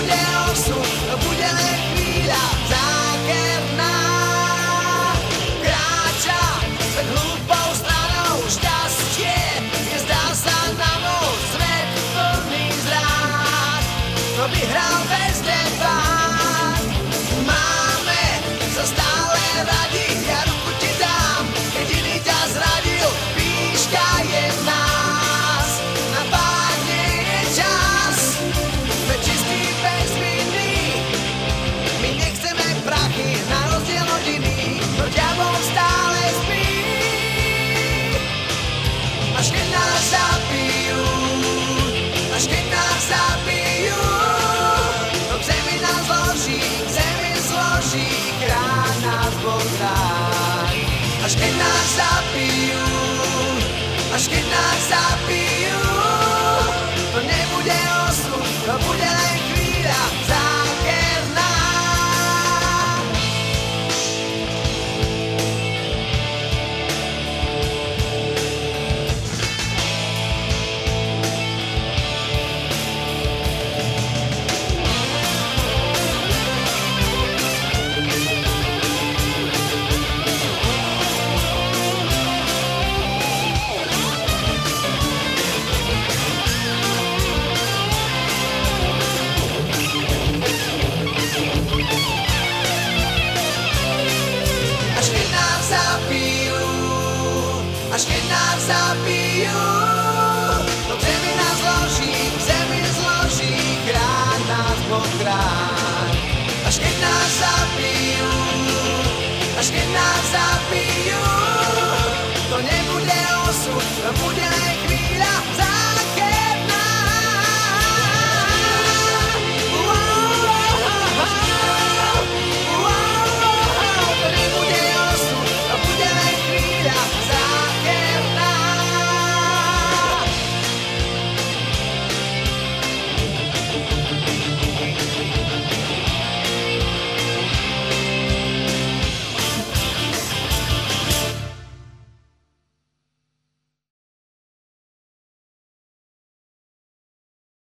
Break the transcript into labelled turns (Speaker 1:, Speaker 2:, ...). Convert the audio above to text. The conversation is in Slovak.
Speaker 1: nebude osud, to bude len chvíľa zákerná. Kráča svet hlúpou stranou, šťastie nezdá sa na môj svet plný zrát, no vyhral bez teba. Máme sa stále radi, ja ruku ti dám, keď iný ťa zradil, výška je v nás, na pár dní je čas, sme čistí bez viny, my nechceme prachy, na rozdiel od iných, no diabol stále spí. Až keď nás zabijú, až keď nás zabijú, to k zemi nás zloží, chrán nás Boh chráň. Až keď nás zabijú, až keď nás zabijú, to nebude osud, to bude len chvíľa zákerná. Až keď nás zabijú, to k zemi nás zloží, chráň nás Boh chráň. Až keď nás zabijú, to nebude osud, to bude len